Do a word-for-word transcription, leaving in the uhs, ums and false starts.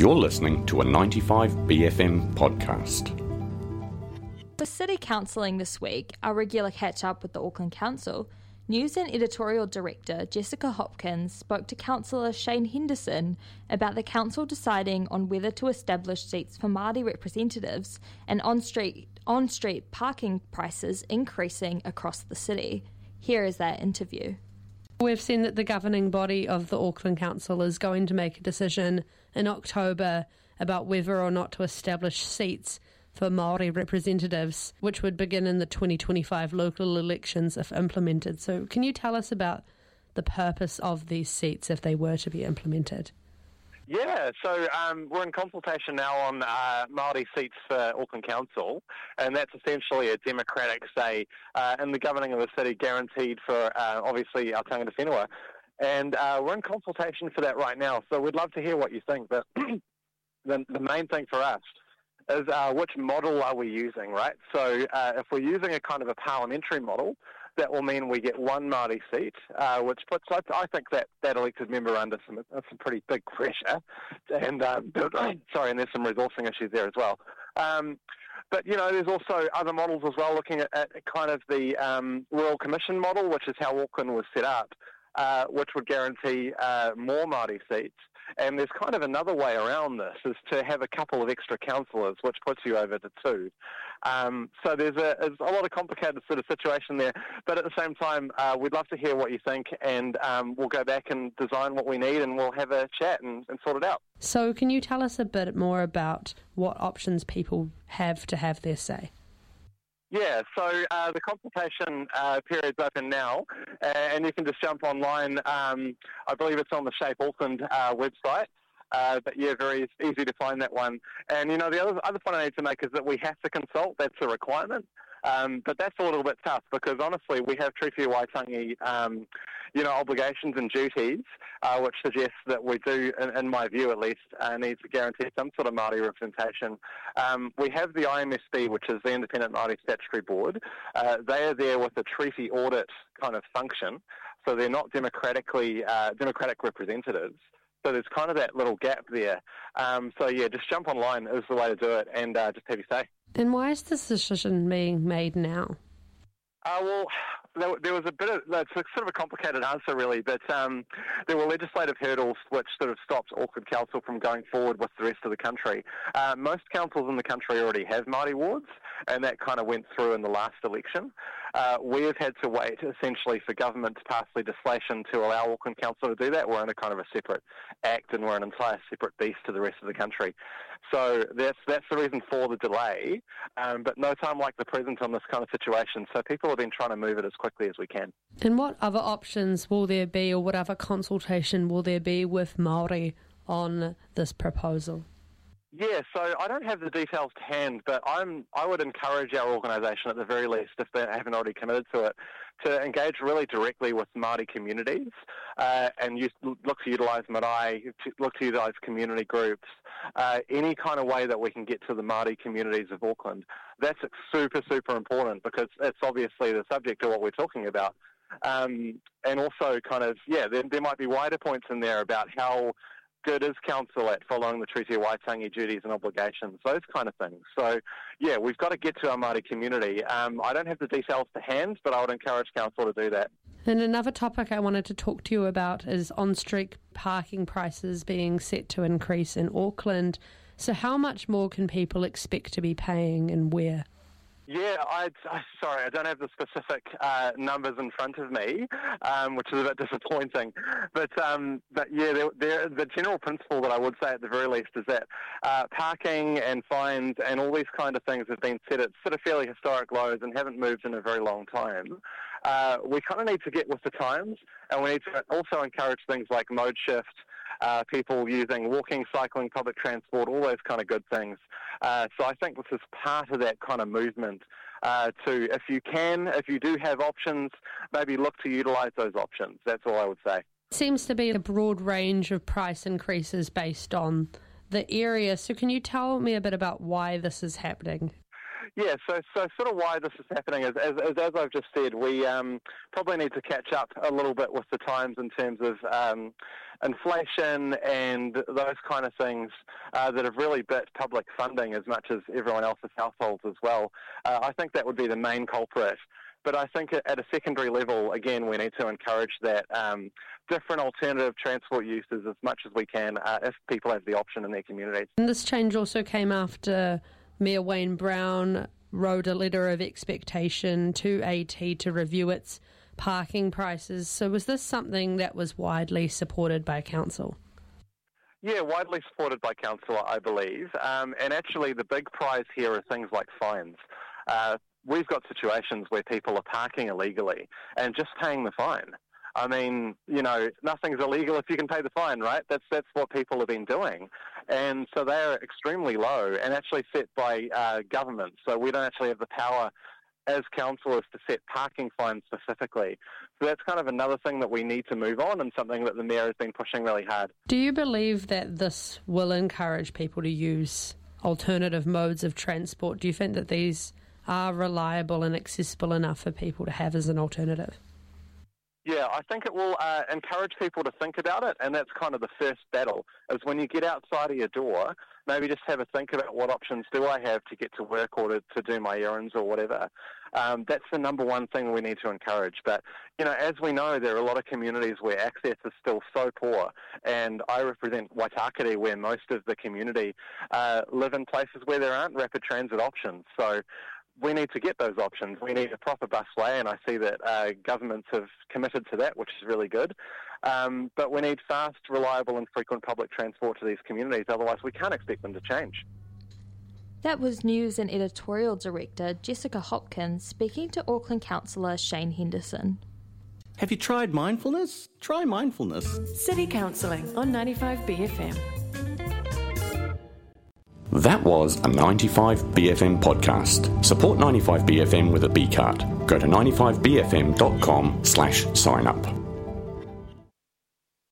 You're listening to a ninety-five B F M podcast. For City Counselling this week, our regular catch-up with the Auckland Council, News and Editorial Director Jessica Hopkins spoke to Councillor Shane Henderson about the Council deciding on whether to establish seats for Māori representatives and on-street, on-street parking prices increasing across the city. Here is that interview. We've seen that the governing body of the Auckland Council is going to make a decision in October about whether or not to establish seats for Māori representatives, which would begin in the twenty twenty-five local elections if implemented. So can you tell us about the purpose of these seats if they were to be implemented? Yeah, so um, we're in consultation now on uh, Māori seats for Auckland Council, and that's essentially a democratic say uh, in the governing of the city, guaranteed for, uh, obviously, our tangata whenua. And uh, we're in consultation for that right now, so we'd love to hear what you think. But the, the main thing for us is uh, which model are we using, right? So uh, if we're using a kind of a parliamentary model, that will mean we get one Māori seat, uh, which puts, I, I think, that, that elected member under some, some pretty big pressure. And, um, sorry, and there's some resourcing issues there as well. Um, but, you know, there's also other models as well, looking at, at kind of the um, Royal Commission model, which is how Auckland was set up, uh, which would guarantee uh, more Māori seats. And there's kind of another way around this, is to have a couple of extra councillors, which puts you over to two. Um, so there's a, there's a lot of complicated sort of situation there. But at the same time, uh, we'd love to hear what you think, and um, we'll go back and design what we need, and we'll have a chat and, and sort it out. So can you tell us a bit more about what options people have to have their say? Yeah, so uh, the consultation uh, period's open now, and you can just jump online. Um, I believe it's on the Shape Auckland uh, website, uh, but yeah, very easy to find that one. And, you know, the other, other point I need to make is that we have to consult. That's a requirement. Um, but that's a little bit tough because, honestly, we have Treaty Waitangi, um, you know, obligations and duties, uh, which suggests that we do, in, in my view at least, uh, need to guarantee some sort of Māori representation. Um, we have the I M S B, which is the Independent Māori Statutory Board. Uh, they are there with a treaty audit kind of function, so they're not democratically uh, democratic representatives. So there's kind of that little gap there. Um, so, yeah, just jump online is the way to do it, and uh, just have your say. And why is this decision being made now? Uh, well, there, there was a bit of, it's a sort of a complicated answer really, but um, there were legislative hurdles which sort of stopped Auckland Council from going forward with the rest of the country. Uh, most councils in the country already have Māori wards, and that kind of went through in the last election. Uh, we have had to wait essentially for government to pass legislation to allow Auckland Council to do that. We're in a kind of a separate act, and we're an entire separate beast to the rest of the country. So that's that's the reason for the delay, um, but no time like the present on this kind of situation. So people have been trying to move it as quickly as we can. And what other options will there be, or what other consultation will there be with Māori on this proposal? Yeah, so I don't have the details to hand, but I'm, I would encourage our organisation at the very least, if they haven't already committed to it, to engage really directly with Māori communities uh, and use, look to utilise marae, to look to utilise community groups, uh, any kind of way that we can get to the Māori communities of Auckland. That's super, super important because it's obviously the subject of what we're talking about. Um, and also kind of, yeah, there, there might be wider points in there about how good is council at following the Treaty of Waitangi duties and obligations, those kind of things. So, yeah, we've got to get to our Māori community. Um, I don't have the details to hand, but I would encourage council to do that. And another topic I wanted to talk to you about is on-street parking prices being set to increase in Auckland. So how much more can people expect to be paying and where? Yeah, I, I sorry, I don't have the specific uh, numbers in front of me, um, which is a bit disappointing. But um, but yeah, they're, they're, the general principle that I would say at the very least is that uh, parking and fines and all these kind of things have been set at sort of fairly historic lows and haven't moved in a very long time. Uh, we kind of need to get with the times, and we need to also encourage things like mode shift. Uh, people using walking, cycling, public transport, all those kind of good things. Uh, so I think this is part of that kind of movement uh, to, if you can, if you do have options, maybe look to utilise those options. That's all I would say. Seems to be a broad range of price increases based on the area. So can you tell me a bit about why this is happening? Yeah, so so sort of why this is happening is, as, as, as I've just said, we um, probably need to catch up a little bit with the times in terms of um, inflation and those kind of things uh, that have really bit public funding as much as everyone else's households as well. Uh, I think that would be the main culprit. But I think at a secondary level, again, we need to encourage that um, different alternative transport uses as much as we can uh, if people have the option in their communities. And this change also came after Mayor Wayne Brown wrote a letter of expectation to A T to review its parking prices. So was this something that was widely supported by council? Yeah, widely supported by council, I believe. Um, and actually the big prize here are things like fines. Uh, we've got situations where people are parking illegally and just paying the fine. I mean, you know, nothing's illegal if you can pay the fine, right? That's that's what people have been doing. And so they're extremely low and actually set by uh, government. So we don't actually have the power as councillors to set parking fines specifically. So that's kind of another thing that we need to move on and something that the Mayor has been pushing really hard. Do you believe that this will encourage people to use alternative modes of transport? Do you think that these are reliable and accessible enough for people to have as an alternative? Yeah, I think it will uh, encourage people to think about it, and that's kind of the first battle, is when you get outside of your door, maybe just have a think about what options do I have to get to work or to, to do my errands or whatever. Um, that's the number one thing we need to encourage. But, you know, as we know, there are a lot of communities where access is still so poor, and I represent Waitakere, where most of the community uh, live in places where there aren't rapid transit options. So we need to get those options. We need a proper busway, and I see that uh, governments have committed to that, which is really good. Um, but we need fast, reliable and frequent public transport to these communities, otherwise we can't expect them to change. That was News and Editorial Director Jessica Hopkins speaking to Auckland Councillor Shane Henderson. Have you tried mindfulness? Try mindfulness. City Counselling on ninety-five B F M. That was a ninety-five B F M podcast. Support ninety-five B F M with a B card. Go to ninety-five B F M dot com slash sign up.